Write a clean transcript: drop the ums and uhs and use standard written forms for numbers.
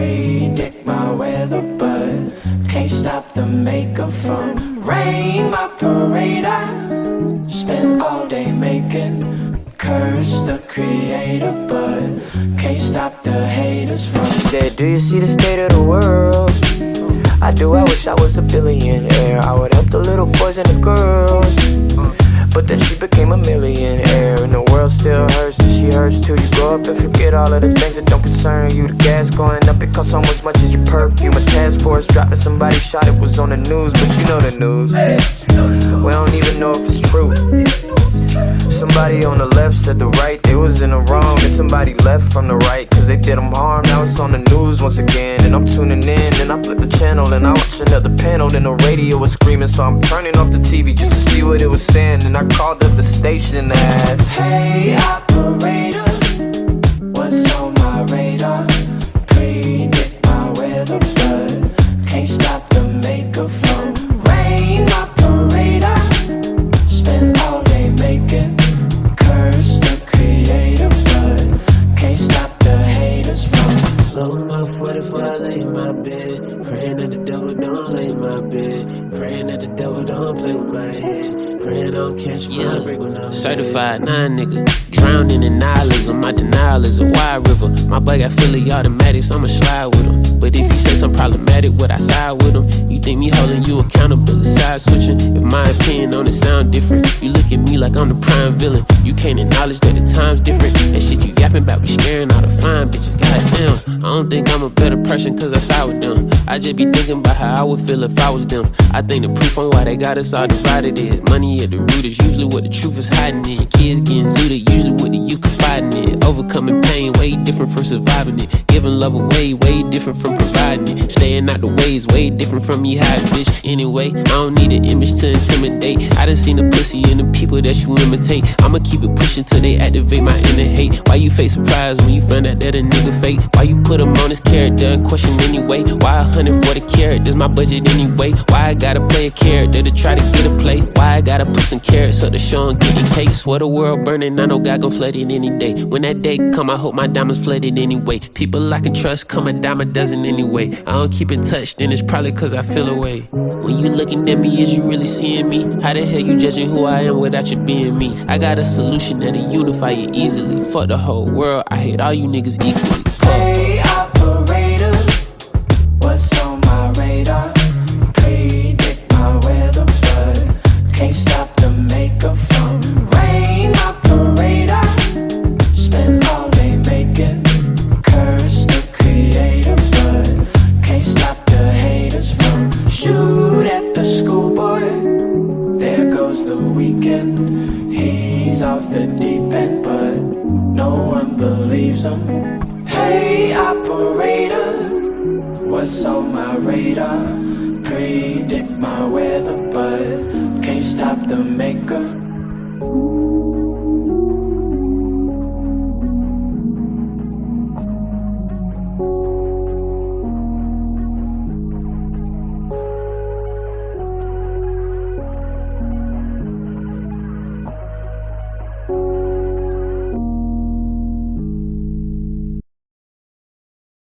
predict my weather, but can't stop the maker from rain. My parade, I spent all day making, curse the creator, but can't stop the haters from. She said, do you see the state of the world? I do, I wish I was a billionaire. I would help the little boys and the girls. But then she became a millionaire, and the world still hurts, and she hurts too. You grow up and forget all of the things that don't concern you. The gas going up, it costs almost as much as your perfume. A task force dropped and somebody shot, it was on the news, but you know the news. We don't even know if it's true. Somebody on the left said the right, they was in the wrong. And somebody left from the right, cause they did them harm. Now it's on the news once again, and I'm tuning in. And I flip the channel and I watch another panel, and the radio was screaming, so I'm turning off the TV just to see what it was saying. And I called up the station and asked, hey operator, what's on my radar? Predict my weather, but can't stop the maker from rain. My parade, I spend all day making, curse the creator, but can't stop the haters from. Loading my 44, I lay in my bed, praying that the devil don't lay in my bed, praying that the devil don't play with my head, praying I don't catch my break when I'm certified 9 nigga, drowning in nihilism. My denial is a wide river. My boy got fully automatics, I'ma slide with him. But if he say something problematic, would I side with him? You think me holding you accountable is side switching? If my opinion on it sound different, you look at me like I'm the prime villain. You can't acknowledge that the time's different. That shit you yapping about be scaring all the fine bitches. Goddamn, I don't think I'm a better person cause I side with them. I just be thinking about how I would feel if I was them. I think the proof on why they got us all divided is money at the root is usually what the truth is hiding in. Kids getting zooted, usually what the you confiding in. Overcoming pain, way different from surviving it. Giving love away, way different from providing it. Staying out the ways, way different from me hiding, bitch. Anyway, I don't need an image to intimidate. I done seen the pussy in the people that you imitate. I'ma keep it pushing till they activate my inner hate. Why you fake surprise when you find out that a nigga fake? Why you put him on his character and question anyway? Why 100 for the characters, my budget anyway? Why I gotta play a character to try to get a play? Why I gotta put some carrots up to show and getting cake? Swear the world burning, I know God gon' flood it any day. When that day come, I hope my diamonds flooded anyway. People I can trust come a dime a dozen anyway. I don't keep in touch, then it's probably cause I feel away. When you looking at me, is you really seeing me? How the hell you judging who I am without you being me? I got a solution that'll unify you easily. Fuck the whole world, I hate all you niggas equally. Hey operator, what's on my radar? Predict my weather, but can't stop the maker from rain. My parade, I spend all day making, curse the creator, but can't stop the haters from. Shoot at the schoolboy, there goes the weekend. He's off the deep end, but no one believes him. Hey operator, what's on my radar? Predict my weather, but can't stop the maker.